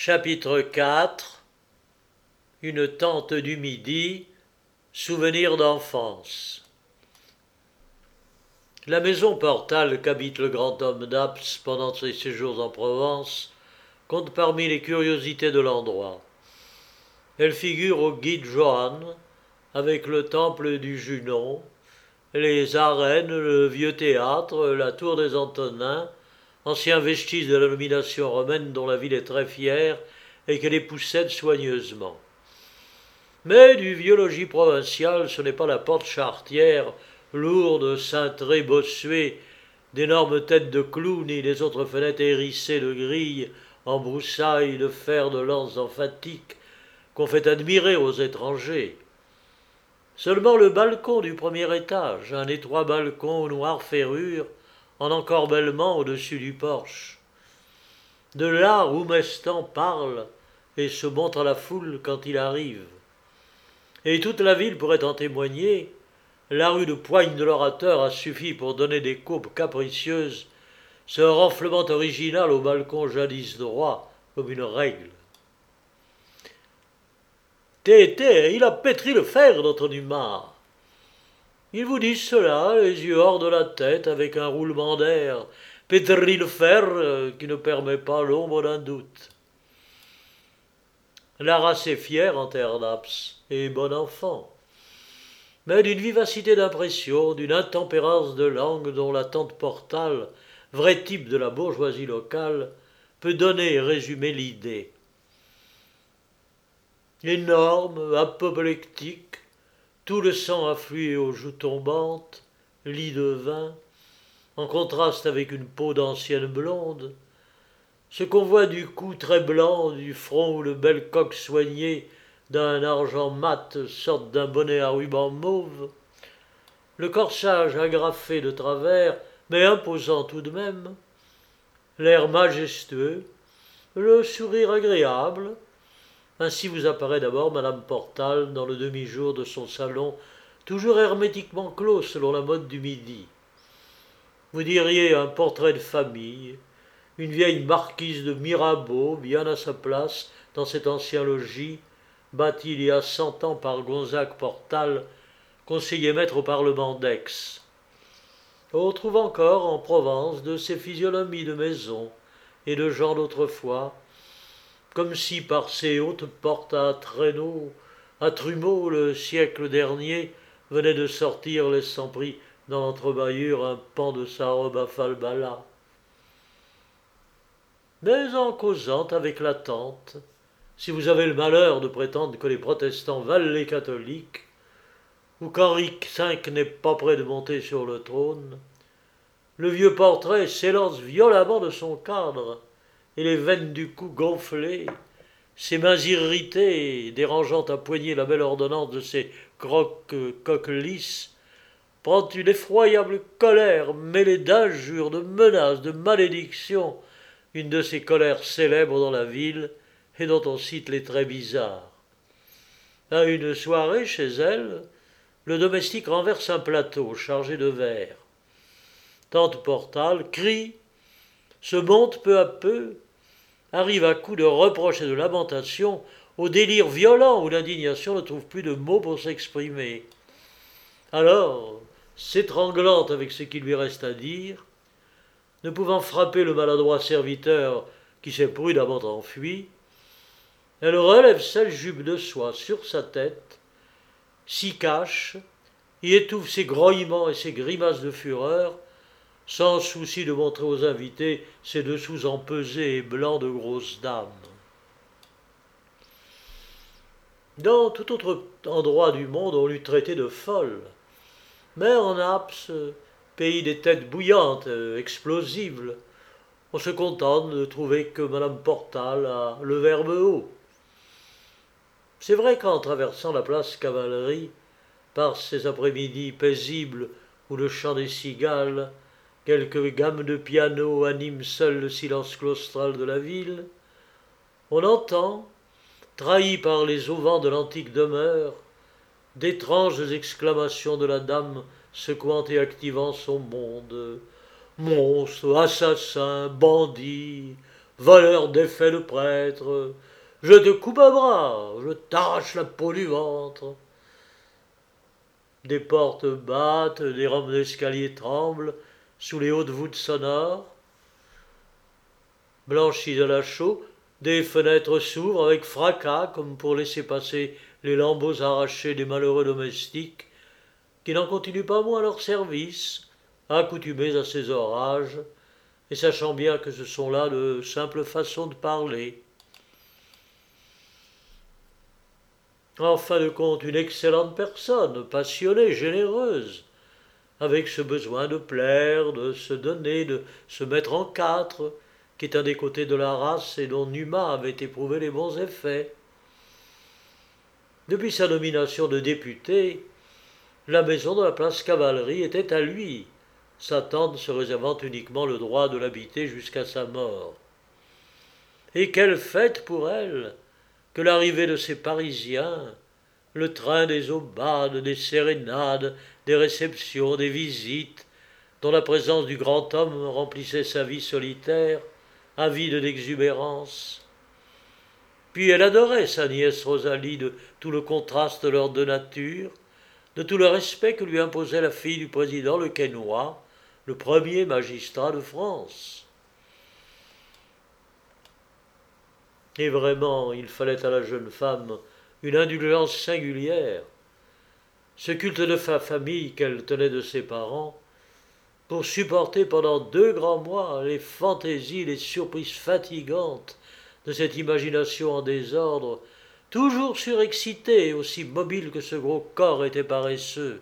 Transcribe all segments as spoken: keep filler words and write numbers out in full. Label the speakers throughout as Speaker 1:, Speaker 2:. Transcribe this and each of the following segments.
Speaker 1: Chapitre quatre. Une tante du Midi, souvenirs d'enfance. La maison Portal qu'habite le grand homme d'Aps pendant ses séjours en Provence compte parmi les curiosités de l'endroit. Elle figure au guide Johan, avec le temple du Junon, les arènes, le vieux théâtre, la tour des Antonins, anciens vestiges de la domination romaine dont la ville est très fière et qu'elle époussède soigneusement. Mais du vieux logis provincial, ce n'est pas la porte charretière, lourde, cintrée, bossuée, d'énormes têtes de clous, ni les autres fenêtres hérissées de grilles, en broussailles de fer de lance emphatique, qu'on fait admirer aux étrangers. Seulement le balcon du premier étage, un étroit balcon noir ferrure, en encorbellement au-dessus du porche. De là, Roumestan parle et se montre à la foule quand il arrive. Et toute la ville pourrait en témoigner. La rue de poigne de l'orateur a suffi pour donner des courbes capricieuses, ce renflement original au balcon jadis droit, comme une règle. Tété, il a pétri le fer, notre Dumas. Ils vous disent cela, les yeux hors de la tête, avec un roulement d'air, pétri le fer euh, qui ne permet pas l'ombre d'un doute. La race est fière en terre d'Aps, et bon enfant, mais d'une vivacité d'impression, d'une intempérance de langue dont la tante Portal, vrai type de la bourgeoisie locale, peut donner et résumer l'idée. Énorme, apoplectique, tout le sang afflué aux joues tombantes, lit de vin, en contraste avec une peau d'ancienne blonde, ce qu'on voit du cou très blanc, du front où le bel coq soigné d'un argent mat sorte d'un bonnet à ruban mauve, le corsage agrafé de travers, mais imposant tout de même, l'air majestueux, le sourire agréable. Ainsi vous apparaît d'abord Madame Portal dans le demi-jour de son salon, toujours hermétiquement clos selon la mode du Midi. Vous diriez un portrait de famille, une vieille marquise de Mirabeau, bien à sa place dans cet ancien logis, bâti il y a cent ans par Gonzague Portal, conseiller maître au Parlement d'Aix. On trouve encore en Provence de ces physionomies de maison et de gens d'autrefois, comme si par ces hautes portes à traîneaux, à trumeaux, le siècle dernier venait de sortir, laissant pris dans l'entrebâillure un pan de sa robe à falbala. Mais en causant avec la tante, si vous avez le malheur de prétendre que les protestants valent les catholiques, ou qu'Henri cinq n'est pas près de monter sur le trône, le vieux portrait s'élance violemment de son cadre, et les veines du cou gonflées, ses mains irritées, dérangeant à poigner la belle ordonnance de ses croques coques lisses, prend une effroyable colère mêlée d'injures, de menaces, de malédictions, une de ces colères célèbres dans la ville et dont on cite les traits bizarres. À une soirée chez elle, le domestique renverse un plateau chargé de verre. Tante Portal crie, se monte peu à peu, arrive à coups de reproches et de lamentations au délire violent où l'indignation ne trouve plus de mots pour s'exprimer. Alors, s'étranglante avec ce qui lui reste à dire, ne pouvant frapper le maladroit serviteur qui s'est prudemment enfui, elle relève sa jupe de soie sur sa tête, s'y cache, y étouffe ses grognements et ses grimaces de fureur, sans souci de montrer aux invités ses dessous empesés et blancs de grosse dame. Dans tout autre endroit du monde, on l'eût traité de folle, mais en Aps, pays des têtes bouillantes, explosibles, on se contente de trouver que Madame Portal a le verbe haut. C'est vrai qu'en traversant la place Cavalerie, par ces après-midi paisibles où le chant des cigales, quelques gammes de piano animent seul le silence claustral de la ville, on entend, trahi par les auvents de l'antique demeure, d'étranges exclamations de la dame secouant et activant son monde. Monstre, assassin, bandit, voleur d'effets de prêtre, je te coupe un bras, je t'arrache la peau du ventre. Des portes battent, des rampes d'escalier tremblent, sous les hautes voûtes sonores. Blanchies de la chaux, des fenêtres s'ouvrent avec fracas comme pour laisser passer les lambeaux arrachés des malheureux domestiques, qui n'en continuent pas moins leur service, accoutumés à ces orages, et sachant bien que ce sont là de simples façons de parler. En fin de compte, une excellente personne, passionnée, généreuse, avec ce besoin de plaire, de se donner, de se mettre en quatre, qui est un des côtés de la race et dont Numa avait éprouvé les bons effets. Depuis sa nomination de député, la maison de la place Cavalerie était à lui, sa tante se réservant uniquement le droit de l'habiter jusqu'à sa mort. Et quelle fête pour elle que l'arrivée de ces Parisiens, le train des aubades, des sérénades, des réceptions, des visites, dont la présence du grand homme remplissait sa vie solitaire, avide d'exubérance. Puis elle adorait sa nièce Rosalie de tout le contraste de leurs deux natures, de tout le respect que lui imposait la fille du président le Quesnoy, le premier magistrat de France. Et vraiment, il fallait à la jeune femme une indulgence singulière, ce culte de sa famille qu'elle tenait de ses parents, pour supporter pendant deux grands mois les fantaisies, les surprises fatigantes de cette imagination en désordre, toujours surexcitée et aussi mobile que ce gros corps était paresseux.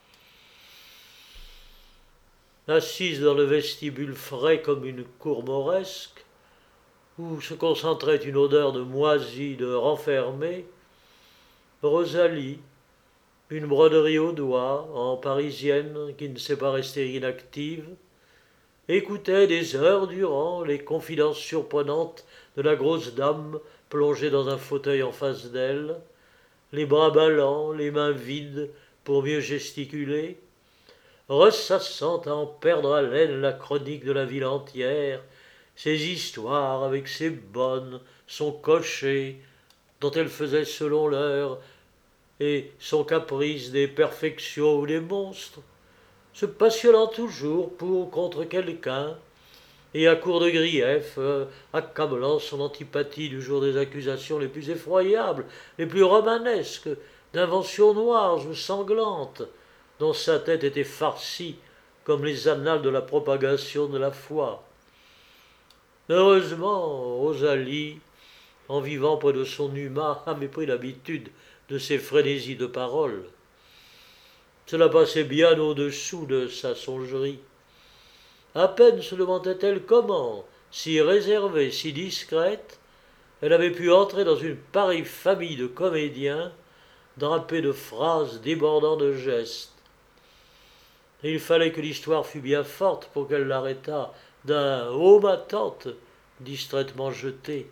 Speaker 1: Assise dans le vestibule frais comme une cour mauresque, où se concentrait une odeur de moisi, de renfermé, Rosalie, une broderie au doigt, en parisienne qui ne sait pas rester inactive, écoutait des heures durant les confidences surprenantes de la grosse dame plongée dans un fauteuil en face d'elle, les bras ballants, les mains vides pour mieux gesticuler, ressassant à en perdre haleine la chronique de la ville entière, ses histoires avec ses bonnes, son cocher, dont elle faisait selon l'heure, et son caprice des perfections ou des monstres, se passionnant toujours pour ou contre quelqu'un, et à court de griefs, euh, accablant son antipathie du jour des accusations les plus effroyables, les plus romanesques, d'inventions noires ou sanglantes, dont sa tête était farcie comme les annales de la propagation de la foi. Heureusement, Rosalie, en vivant près de son Numa, avait pris l'habitude de ses frénésies de parole. Cela passait bien au-dessous de sa songerie. À peine se demandait-elle comment, si réservée, si discrète, elle avait pu entrer dans une pareille famille de comédiens, drapés de phrases débordant de gestes. Et il fallait que l'histoire fût bien forte pour qu'elle l'arrêtât d'un « oh, ma tante » distraitement jeté.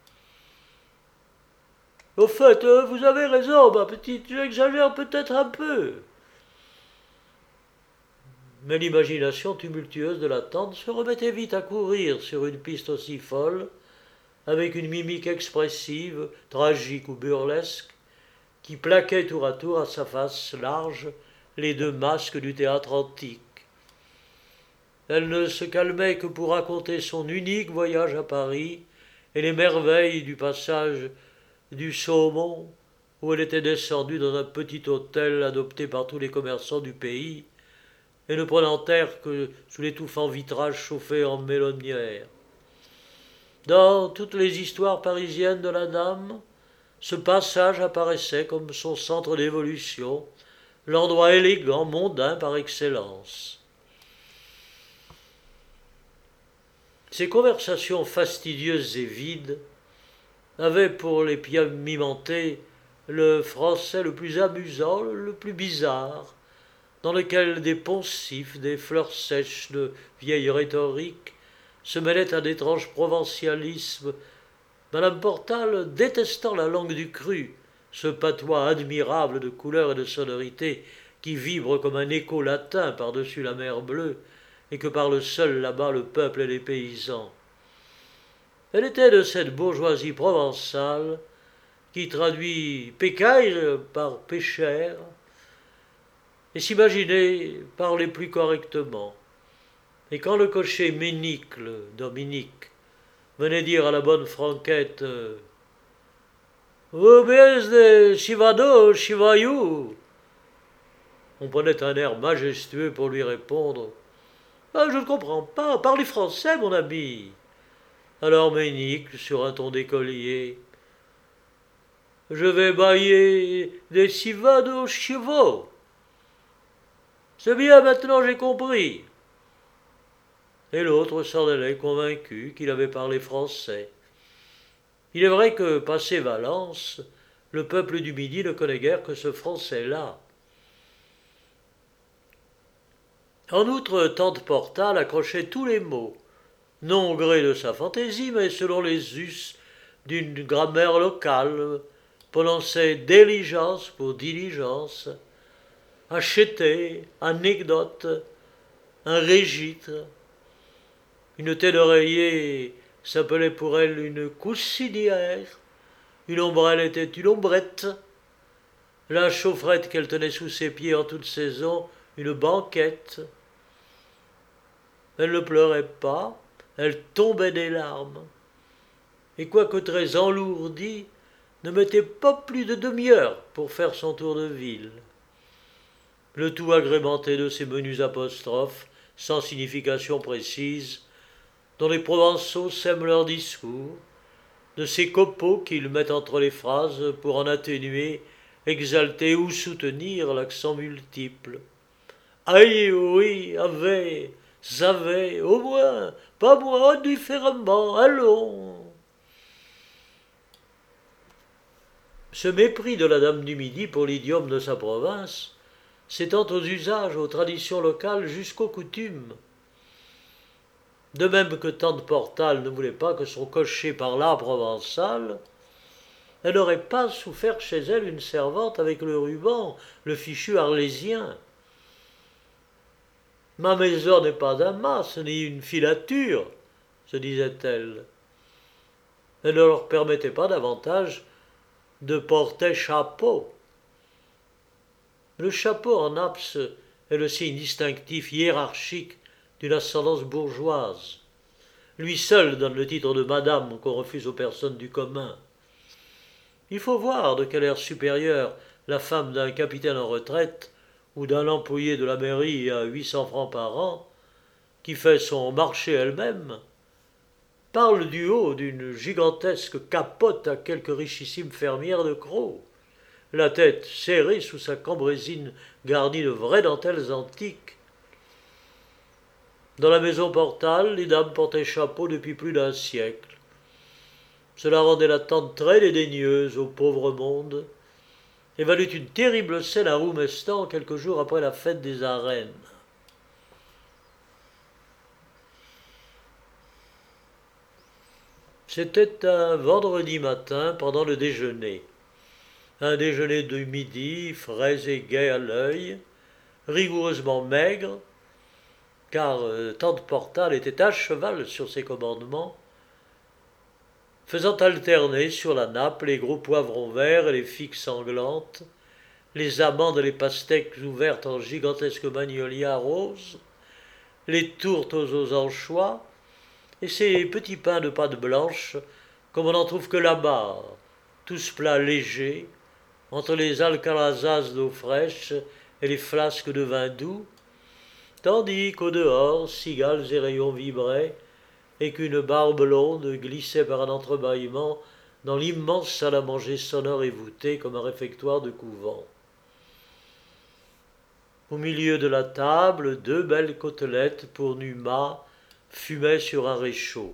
Speaker 1: « Au fait, euh, vous avez raison, ma petite, j'exagère peut-être un peu. » Mais l'imagination tumultueuse de la tante se remettait vite à courir sur une piste aussi folle, avec une mimique expressive, tragique ou burlesque, qui plaquait tour à tour à sa face large les deux masques du théâtre antique. Elle ne se calmait que pour raconter son unique voyage à Paris et les merveilles du passage du Saumon, où elle était descendue dans un petit hôtel adopté par tous les commerçants du pays, et ne prenant air que sous l'étouffant vitrage chauffé en mélonnière. Dans toutes les histoires parisiennes de la dame, ce passage apparaissait comme son centre d'évolution, l'endroit élégant, mondain par excellence. Ces conversations fastidieuses et vides avaient pour les pimentés le français le plus amusant, le plus bizarre, dans lequel des poncifs, des fleurs sèches de vieille rhétorique se mêlaient à d'étranges provincialismes, Madame Portal détestant la langue du cru, ce patois admirable de couleurs et de sonorités qui vibre comme un écho latin par-dessus la mer bleue et que parle seul là-bas le peuple et les paysans. Elle était de cette bourgeoisie provençale qui traduit pécaille par péchère et s'imaginait parler plus correctement. Et quand le cocher Ménicle, Dominique, venait dire à la bonne Franquette Vous bies de Chivado, Chivayou, on prenait un air majestueux pour lui répondre ah, je ne comprends pas, parlez français, mon ami. Alors Ménicle, sur un ton d'écolier Je vais bailler des Chivado, Chivaux. C'est bien, maintenant j'ai compris. Et l'autre s'en allait convaincu qu'il avait parlé français. Il est vrai que, passé Valence, le peuple du Midi ne connaît guère que ce français-là. En outre, tante Portal accrochait tous les mots, non au gré de sa fantaisie, mais selon les us d'une grammaire locale, prononçait diligence pour diligence, acheter, anecdote, un registre. Une tête d'oreiller s'appelait pour elle une coussinière, une ombrelle était une ombrette, la chaufferette qu'elle tenait sous ses pieds en toute saison, une banquette. Elle ne pleurait pas, elle tombait des larmes, et quoique très enlourdie, ne mettait pas plus de demi-heure pour faire son tour de ville. Le tout agrémenté de ces menus apostrophes, sans signification précise, dont les Provençaux sèment leurs discours, de ces copeaux qu'ils mettent entre les phrases pour en atténuer, exalter ou soutenir l'accent multiple. Aïe, oui, avait, savait, au moins, pas moi, différemment, allons. Ce mépris de la dame du Midi pour l'idiome de sa province s'étend aux usages, aux traditions locales jusqu'aux coutumes. De même que tante Portal ne voulait pas que son cocher parlât provençal, elle n'aurait pas souffert chez elle une servante avec le ruban, le fichu arlésien. Ma maison n'est pas un mas, ni une filature, se disait-elle. Elle ne leur permettait pas davantage de porter chapeau. Le chapeau en Naples est le signe distinctif hiérarchique d'une ascendance bourgeoise. Lui seul donne le titre de madame qu'on refuse aux personnes du commun. Il faut voir de quel air supérieur la femme d'un capitaine en retraite ou d'un employé de la mairie à huit cents francs par an, qui fait son marché elle-même, parle du haut d'une gigantesque capote à quelque richissime fermière de Crau, la tête serrée sous sa cambrésine garnie de vraies dentelles antiques. Dans la maison Portal, les dames portaient chapeau depuis plus d'un siècle. Cela rendait la tante très dédaigneuse au pauvre monde, et valut une terrible scène à Roumestan quelques jours après la fête des arènes. C'était un vendredi matin pendant le déjeuner. Un déjeuner de midi, frais et gai à l'œil, rigoureusement maigre, car euh, tante Portal était à cheval sur ses commandements, faisant alterner sur la nappe les gros poivrons verts et les figues sanglantes, les amandes et les pastèques ouvertes en gigantesques magnolias roses, les tourtes aux anchois, et ces petits pains de pâte blanche, comme on n'en trouve que là-bas, tous plats légers, entre les alcalazas d'eau fraîche et les flasques de vin doux, tandis qu'au dehors, cigales et rayons vibraient, et qu'une barbe blonde glissait par un entrebâillement dans l'immense salle à manger sonore et voûtée comme un réfectoire de couvent. Au milieu de la table, deux belles côtelettes pour Numa fumaient sur un réchaud.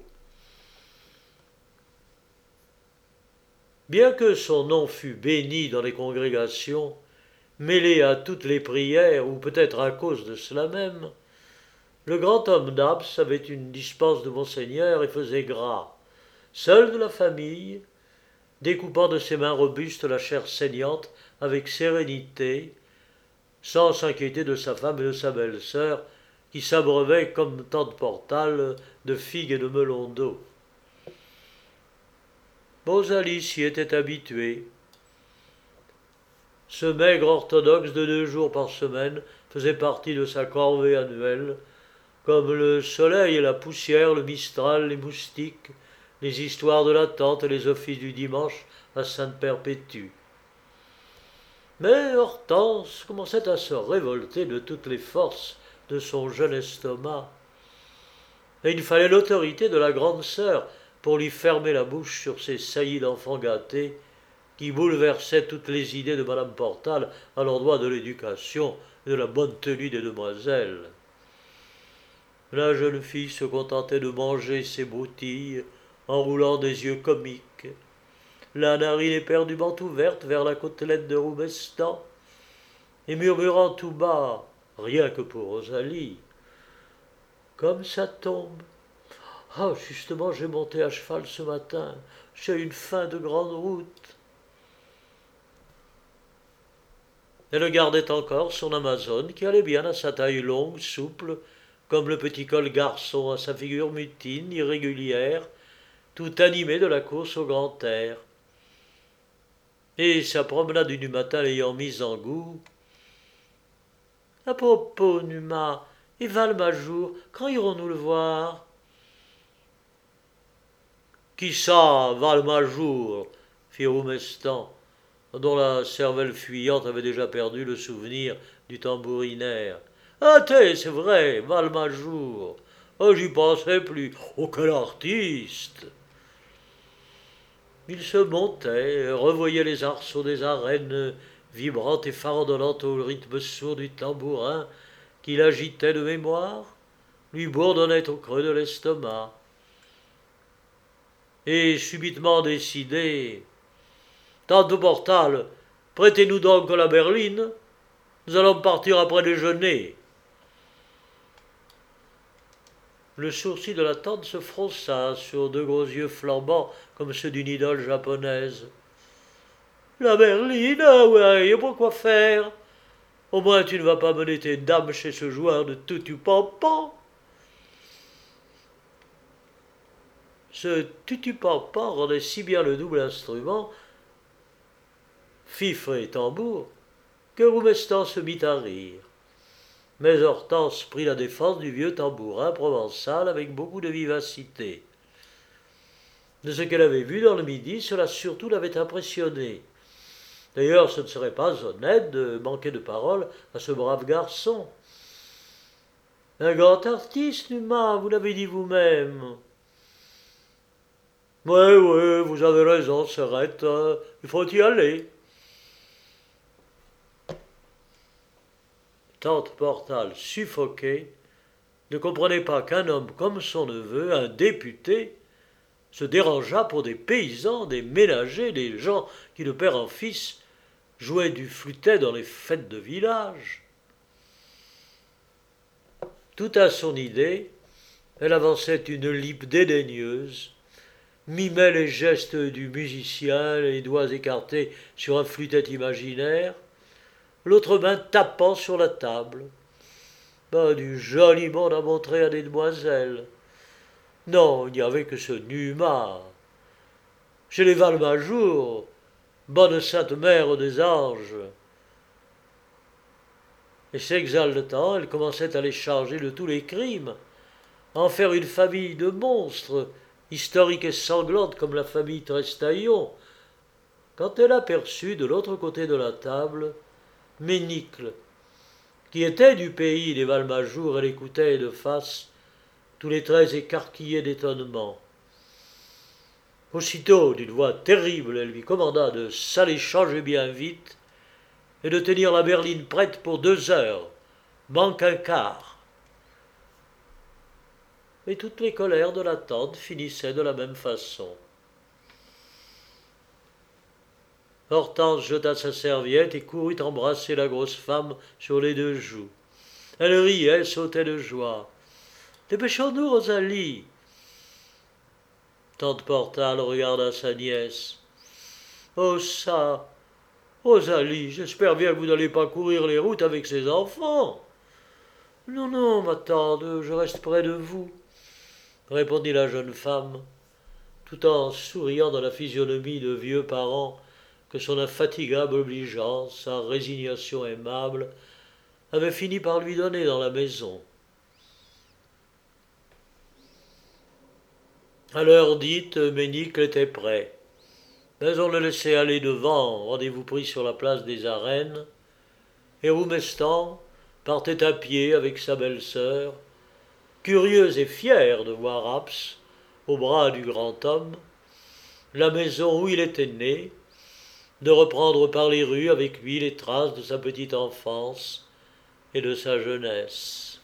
Speaker 1: Bien que son nom fût béni dans les congrégations, mêlé à toutes les prières, ou peut-être à cause de cela même, le grand homme d'Aps avait une dispense de Monseigneur et faisait gras, seul de la famille, découpant de ses mains robustes la chair saignante avec sérénité, sans s'inquiéter de sa femme et de sa belle-sœur, qui s'abreuvaient comme tante Portal de figues et de melons d'eau. Rosalie s'y était habituée. Ce maigre orthodoxe de deux jours par semaine faisait partie de sa corvée annuelle, comme le soleil et la poussière, le mistral, les moustiques, les histoires de la tante et les offices du dimanche à Sainte-Perpétue. Mais Hortense commençait à se révolter de toutes les forces de son jeune estomac. Et il fallait l'autorité de la grande sœur pour lui fermer la bouche sur ces saillies d'enfants gâtés qui bouleversaient toutes les idées de Madame Portal à l'endroit de l'éducation et de la bonne tenue des demoiselles. La jeune fille se contentait de manger ses broutilles en roulant des yeux comiques, la narine éperdument ouverte vers la côtelette de Roumestan, et murmurant tout bas, rien que pour Rosalie, « Comme ça tombe. Ah, justement, j'ai monté à cheval ce matin. J'ai une faim de grande route. » Elle gardait encore son Amazone qui allait bien à sa taille longue, souple, comme le petit col garçon à sa figure mutine, irrégulière, tout animée de la course au grand air. Et sa promenade du matin l'ayant mise en goût. « À propos, Numa, et Valmajour, quand irons-nous le voir ?»« Qui ça, Valmajour ?» fit Roumestan, dont la cervelle fuyante avait déjà perdu le souvenir du tambourinaire. « Ah, t'es, c'est vrai, Valmajour. Oh, j'y pensais plus. Oh, quel artiste !» Il se montait, revoyait les arceaux des arènes, vibrantes et farandonnantes au rythme sourd du tambourin, qu'il agitait de mémoire, lui bourdonnait au creux de l'estomac. Et subitement décidé, « Tante Portal, prêtez-nous donc la berline, nous allons partir après déjeuner. » Le sourcil de la tante se fronça sur deux gros yeux flambants comme ceux d'une idole japonaise. « La berline, ouais, et pourquoi faire? Au moins tu ne vas pas mener tes dames chez ce joueur de tutu-pampan. » Ce tutu-pampan rendait si bien le double instrument, fifre et tambour, que Roumestan se mit à rire. Mais Hortense prit la défense du vieux tambourin provençal avec beaucoup de vivacité. De ce qu'elle avait vu dans le midi, cela surtout l'avait impressionné. D'ailleurs, ce ne serait pas honnête de manquer de parole à ce brave garçon. Un grand artiste, Numa, vous l'avez dit vous-même. Oui, oui, vous avez raison, Serrette, euh, il faut y aller. Tante Portal, suffoquée, ne comprenait pas qu'un homme comme son neveu, un député, se dérangeât pour des paysans, des ménagers, des gens qui, de père en fils, jouaient du flûtet dans les fêtes de village. Tout à son idée, elle avançait une lippe dédaigneuse, mimait les gestes du musicien, les doigts écartés sur un flûtet imaginaire, l'autre main tapant sur la table. Ben, du joli monde à montrer à des demoiselles. Non, il n'y avait que ce Numa. Chez les Valmajour, bonne sainte mère des anges. Et s'exaltant, elle commençait à les charger de tous les crimes, à en faire une famille de monstres, historique et sanglante comme la famille Trestaillon, quand elle aperçut de l'autre côté de la table Ménicle, qui était du pays des Valmajour et l'écoutait de face, tous les traits écarquillés d'étonnement. Aussitôt, d'une voix terrible, elle lui commanda de s'aller changer bien vite et de tenir la berline prête pour deux heures, manque un quart. Et toutes les colères de la tante finissaient de la même façon. Hortense jeta sa serviette et courut embrasser la grosse femme sur les deux joues. Elle riait, sautait de joie. « Dépêchons-nous, Rosalie !» Tante Portal regarda sa nièce. « Oh ça, Rosalie, j'espère bien que vous n'allez pas courir les routes avec ces enfants. »« Non, non, ma tante, je reste près de vous, » répondit la jeune femme. tout en souriant dans la physionomie de vieux parents que son infatigable obligeance, sa résignation aimable, avait fini par lui donner dans la maison. À l'heure dite, Ménicle était prêt, mais on le laissait aller devant, rendez-vous pris sur la place des Arènes, et Roumestan partait à pied avec sa belle-sœur, curieuse et fière de voir Aps, au bras du grand homme, la maison où il était né, de reprendre par les rues avec lui les traces de sa petite enfance et de sa jeunesse.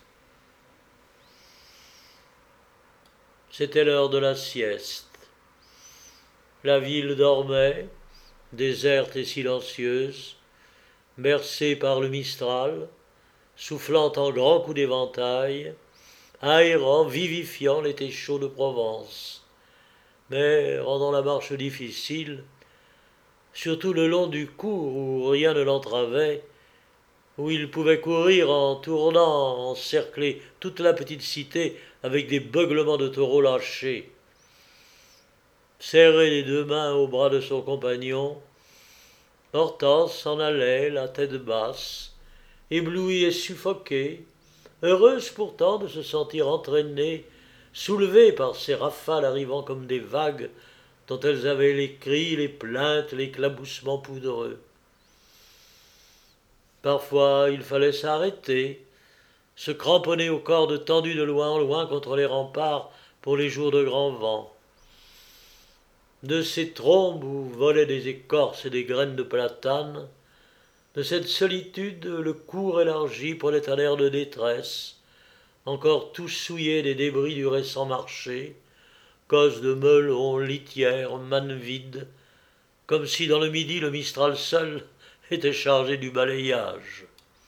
Speaker 1: C'était l'heure de la sieste. La ville dormait, déserte et silencieuse, bercée par le Mistral, soufflant en grands coups d'éventail, aérant, vivifiant l'été chaud de Provence, mais rendant la marche difficile, surtout le long du cours où rien ne l'entravait, où il pouvait courir en tournant, encercler toute la petite cité avec des beuglements de taureaux lâchés. Serré les deux mains au bras de son compagnon, Hortense s'en allait, la tête basse, éblouie et suffoquée, heureuse pourtant de se sentir entraînée, soulevée par ces rafales arrivant comme des vagues dont elles avaient les cris, les plaintes, l'éclaboussement poudreux. Parfois, il fallait s'arrêter, se cramponner aux cordes tendues de loin en loin contre les remparts pour les jours de grand vent. De ces trombes où volaient des écorces et des graines de platane, de cette solitude, le cours élargi prenait un air de détresse, encore tout souillé des débris du récent marché, causes de melons, litières, mannes vides, comme si dans le midi le Mistral seul était chargé du balayage.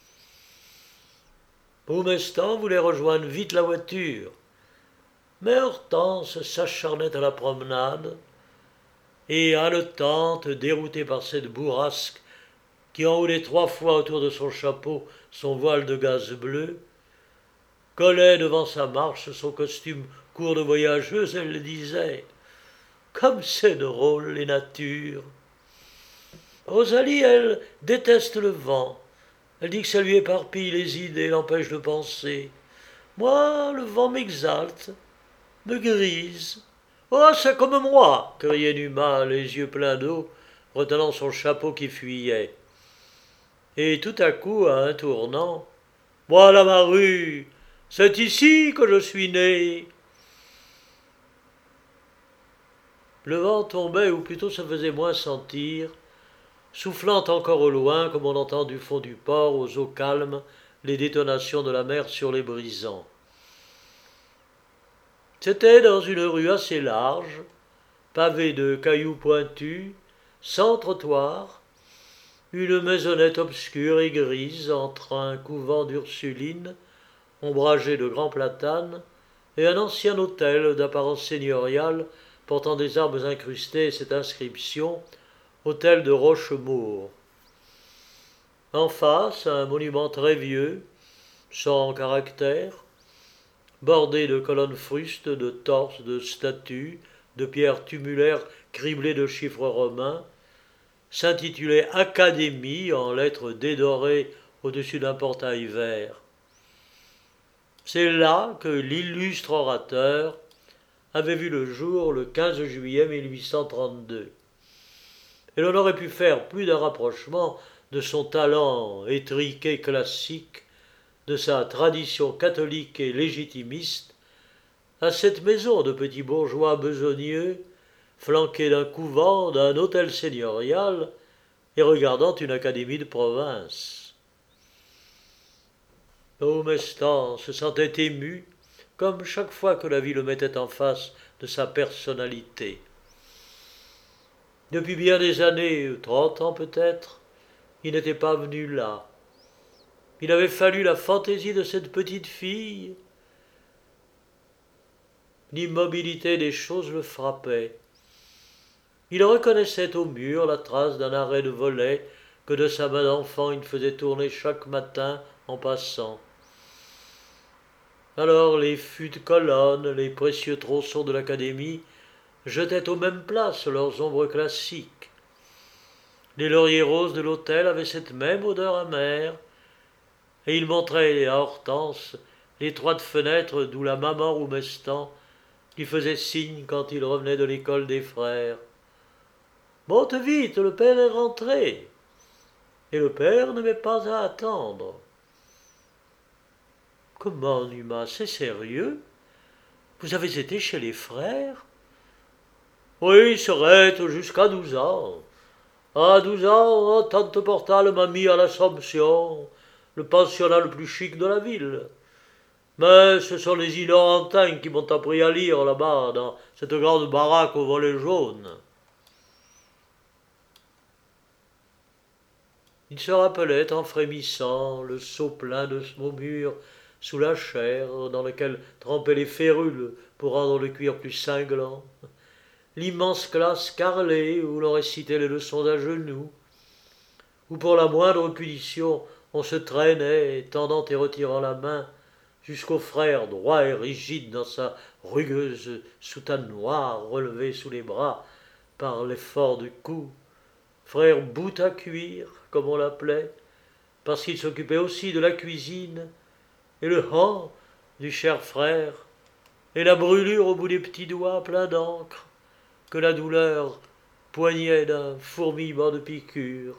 Speaker 1: Roumestan voulait rejoindre vite la voiture, mais Hortense s'acharnait à la promenade, et haletante, déroutée par cette bourrasque qui enroulait trois fois autour de son chapeau son voile de gaze bleu, collait devant sa marche son costume court de voyageuse, elle disait « Comme c'est drôle, les natures !» Rosalie, elle, déteste le vent. Elle dit que ça lui éparpille les idées, l'empêche de penser. Moi, le vent m'exalte, me grise. Oh, c'est comme moi, criait Numa, les yeux pleins d'eau, retenant son chapeau qui fuyait. Et tout à coup, à un tournant, voilà ma rue, c'est ici que je suis né. Le vent tombait, ou plutôt se faisait moins sentir, soufflant encore au loin, comme on entend du fond du port, aux eaux calmes, les détonations de la mer sur les brisants. C'était dans une rue assez large, pavée de cailloux pointus, sans trottoir, une maisonnette obscure et grise entre un couvent d'Ursulines, ombragé de grands platanes, et un ancien hôtel d'apparence seigneuriale portant des arbres incrustés et cette inscription « Hôtel de Rochemaure ». En face, un monument très vieux, sans caractère, bordé de colonnes frustes, de torses, de statues, de pierres tumulaires criblées de chiffres romains, s'intitulait Académie en lettres dédorées au-dessus d'un portail vert. C'est là que l'illustre orateur avait vu le jour le quinze juillet mille huit cent trente-deux. Et l'on aurait pu faire plus d'un rapprochement de son talent étriqué classique, de sa tradition catholique et légitimiste, à cette maison de petits bourgeois besogneux, flanquée d'un couvent, d'un hôtel seigneurial et regardant une académie de province. Roumestan se sentait ému, comme chaque fois que la vie le mettait en face de sa personnalité. Depuis bien des années, trente ans peut-être, il n'était pas venu là. Il avait fallu la fantaisie de cette petite fille. L'immobilité des choses le frappait. Il reconnaissait au mur la trace d'un arrêt de volet que de sa main d'enfant il faisait tourner chaque matin en passant. Alors les fûts de colonnes, les précieux tronçons de l'académie jetaient aux mêmes places leurs ombres classiques. Les lauriers roses de l'hôtel avaient cette même odeur amère, et il montrait à Hortense l'étroite fenêtre d'où la maman Roumestan lui faisait signe quand il revenait de l'école des frères. « Monte vite, le père est rentré !» Et le père n'aimait pas à attendre. « Comment, Numa, c'est sérieux? Vous avez été chez les frères ?»« Oui, Serette, jusqu'à douze ans. À douze ans, tante Portal m'a mis à l'Assomption, le pensionnat le plus chic de la ville. Mais ce sont les ignorantins qui m'ont appris à lire là-bas, dans cette grande baraque aux volets jaunes. » Il se rappelait en frémissant le seau plein de saumure sous la chair, dans lequel trempaient les férules pour rendre le cuir plus cinglant, l'immense classe carrelée où l'on récitait les leçons à genoux, où pour la moindre punition on se traînait, tendant et retirant la main, jusqu'au frère droit et rigide dans sa rugueuse soutane noire relevée sous les bras par l'effort du cou, frère bout à cuire, comme on l'appelait, parce qu'il s'occupait aussi de la cuisine, et le han du cher frère, et la brûlure au bout des petits doigts pleins d'encre, que la douleur poignait d'un fourmillement de piqûres.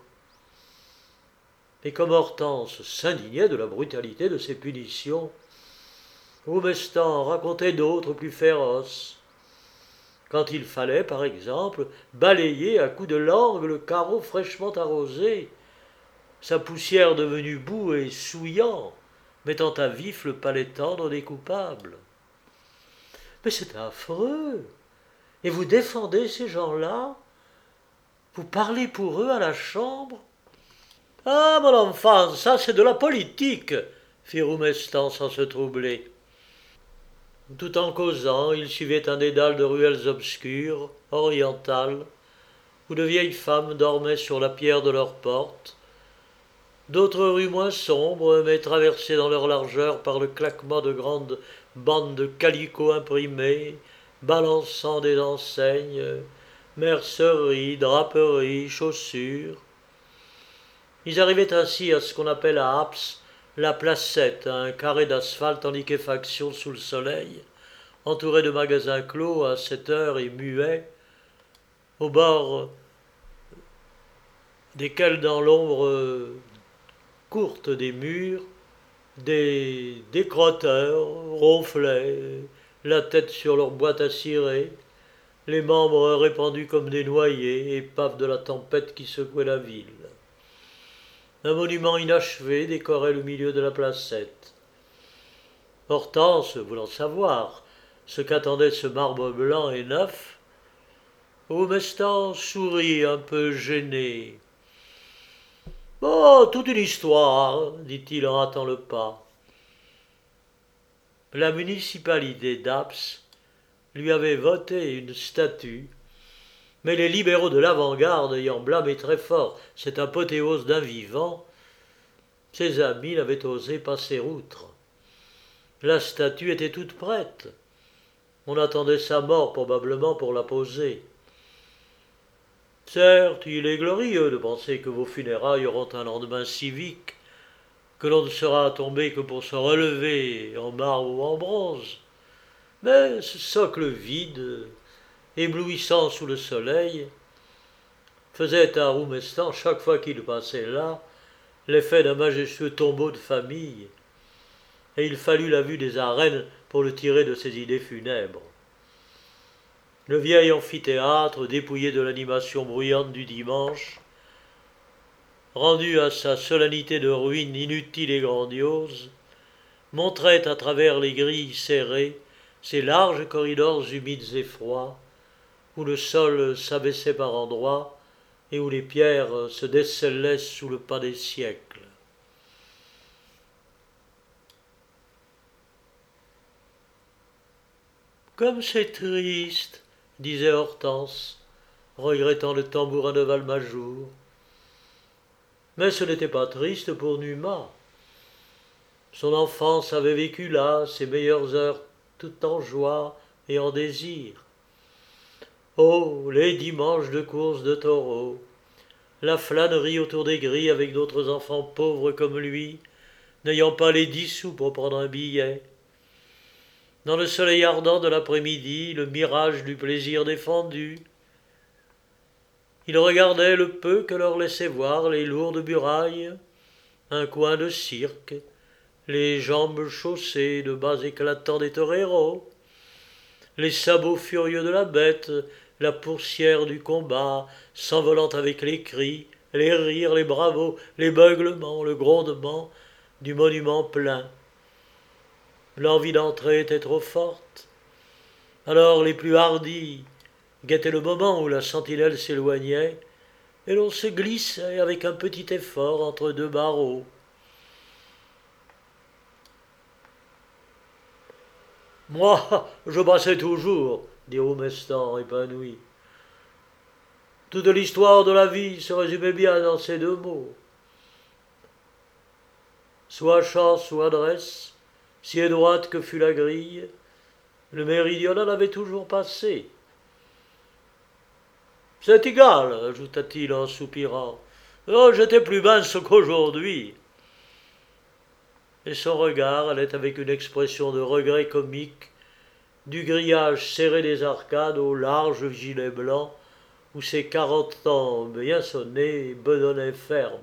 Speaker 1: Et comme Hortense s'indignait de la brutalité de ces punitions, Roumestan racontait d'autres plus féroces. Quand il fallait, par exemple, balayer à coups de langue le carreau fraîchement arrosé, sa poussière devenue boue et souillant, mettant à vif le palais tendre des coupables. Mais c'est affreux. Et vous défendez ces gens-là? Vous parlez pour eux à la chambre? Ah, mon enfant, ça c'est de la politique, fit Roumestan sans se troubler. Tout en causant, il suivait un dédale de ruelles obscures, orientales, où de vieilles femmes dormaient sur la pierre de leurs portes, d'autres rues moins sombres, mais traversées dans leur largeur par le claquement de grandes bandes de calicot imprimés, balançant des enseignes, merceries, draperies, chaussures. Ils arrivaient ainsi à ce qu'on appelle à Aps la Placette, un carré d'asphalte en liquéfaction sous le soleil, entouré de magasins clos à sept heures et muets, au bord desquels, dans l'ombre courte des murs, des décrotteurs ronflaient, la tête sur leur boîte à cirer, les membres répandus comme des noyés, épaves de la tempête qui secouait la ville. Un monument inachevé décorait le milieu de la placette. Hortense, voulant savoir ce qu'attendait ce marbre blanc et neuf, Roumestan sourit un peu gêné. « Oh, toute une histoire, dit-il en hâtant le pas. La municipalité d'Aps lui avait voté une statue, mais les libéraux de l'avant-garde ayant blâmé très fort cette apothéose d'un vivant, ses amis n'avaient osé passer outre. La statue était toute prête. On attendait sa mort probablement pour la poser. Certes, il est glorieux de penser que vos funérailles auront un lendemain civique, que l'on ne sera tombé que pour se relever en marbre ou en bronze. Mais ce socle vide, éblouissant sous le soleil, faisait à Roumestan, chaque fois qu'il passait là, l'effet d'un majestueux tombeau de famille, et il fallut la vue des arènes pour le tirer de ses idées funèbres. Le vieil amphithéâtre, dépouillé de l'animation bruyante du dimanche, rendu à sa solennité de ruines inutile et grandiose, montrait à travers les grilles serrées ces larges corridors humides et froids, où le sol s'abaissait par endroits et où les pierres se décelaient sous le pas des siècles. « Comme c'est triste !» disait Hortense, regrettant le tambourin de Valmajour. Mais ce n'était pas triste pour Numa. Son enfance avait vécu là ses meilleures heures tout en joie et en désir. Oh, les dimanches de course de taureaux, la flânerie autour des grilles avec d'autres enfants pauvres comme lui, n'ayant pas les dix sous pour prendre un billet. Dans le soleil ardent de l'après-midi, le mirage du plaisir défendu, ils regardaient le peu que leur laissaient voir les lourdes murailles, un coin de cirque, les jambes chaussées de bas éclatants des toreros, les sabots furieux de la bête, la poursière du combat, s'envolant avec les cris, les rires, les bravos, les beuglements, le grondement du monument plein. L'envie d'entrer était trop forte. Alors les plus hardis guettaient le moment où la sentinelle s'éloignait, et l'on se glissait avec un petit effort entre deux barreaux. Moi, je passais toujours, dit Roumestan épanoui. Toute l'histoire de la vie se résumait bien dans ces deux mots. Soit chance ou adresse, si étroite que fût la grille, le méridional avait toujours passé. C'est égal, ajouta-t-il en soupirant. Oh, j'étais plus mince qu'aujourd'hui. Et son regard allait avec une expression de regret comique du grillage serré des arcades au large gilet blanc où ses quarante ans bien sonnés bedonnaient ferme.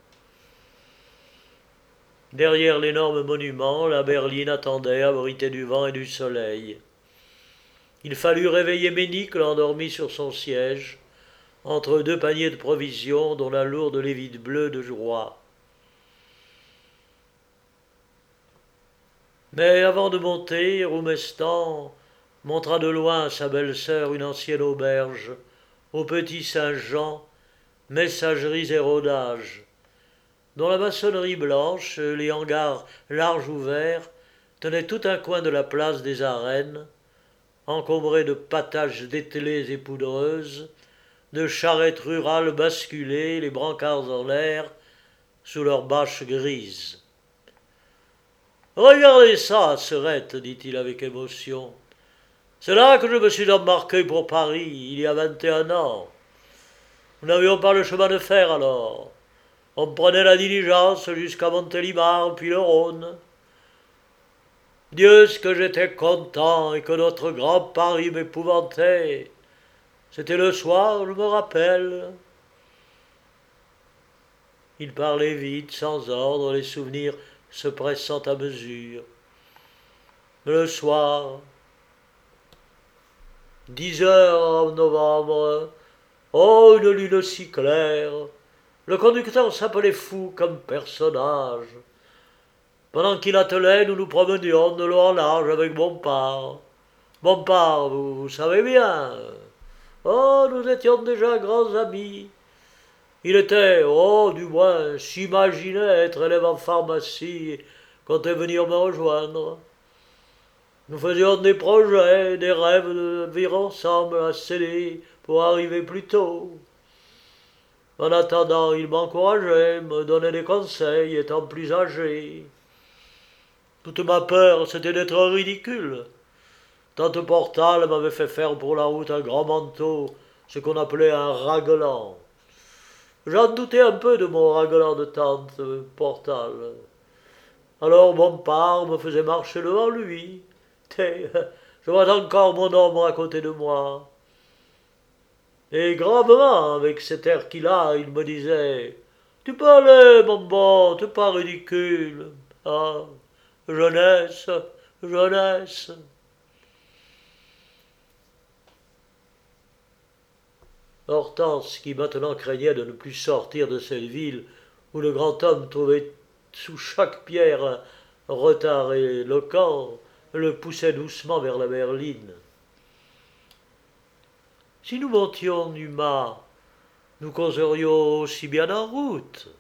Speaker 1: Derrière l'énorme monument, la berline attendait, abritée du vent et du soleil. Il fallut réveiller Ménicle endormi sur son siège, entre deux paniers de provisions dont la lourde lévite bleue de joie. Mais avant de monter, Roumestan montra de loin à sa belle-sœur une ancienne auberge, au petit Saint-Jean, messageries et rodages, dont la maçonnerie blanche, les hangars larges ouverts, tenaient tout un coin de la place des arènes, encombré de patages dételées et poudreuses, de charrettes rurales basculées, les brancards en l'air, sous leurs bâches grises. « Regardez ça, sœurette, dit-il avec émotion. C'est là que je me suis embarqué pour Paris, il y a vingt et un ans. Nous n'avions pas le chemin de fer alors. On prenait la diligence jusqu'à Montélimar, puis le Rhône. Dieu, ce que j'étais content et que notre grand Paris m'épouvantait. C'était le soir, je me rappelle. » Il parlait vite, sans ordre, les souvenirs se pressant à mesure. Le soir, dix heures en novembre, oh, une lune si claire, le conducteur s'appelait fou comme personnage. Pendant qu'il attelait, nous nous promenions de long en large avec Bompard. Bompard, vous, vous savez bien. Oh, nous étions déjà grands amis. Il était, oh, du moins, s'imaginait être élève en pharmacie et comptait venir me rejoindre. Nous faisions des projets, des rêves de vivre ensemble à Célé pour arriver plus tôt. En attendant, il m'encourageait, me donnait des conseils, étant plus âgé. Toute ma peur, c'était d'être ridicule. Tante Portal m'avait fait faire pour la route un grand manteau, ce qu'on appelait un raglan. J'en doutais un peu de mon raglan de tante Portal. Alors Bompard me faisait marcher devant lui. Je vois encore mon ombre à côté de moi. Et gravement, avec cet air qu'il a, il me disait « Tu peux aller, mon bon, t'es pas ridicule. Ah, jeunesse, jeunesse. » Hortense, qui maintenant craignait de ne plus sortir de cette ville où le grand homme trouvait sous chaque pierre un retard éloquent, le poussait doucement vers la berline. Si nous montions du mât, nous causerions aussi bien en route.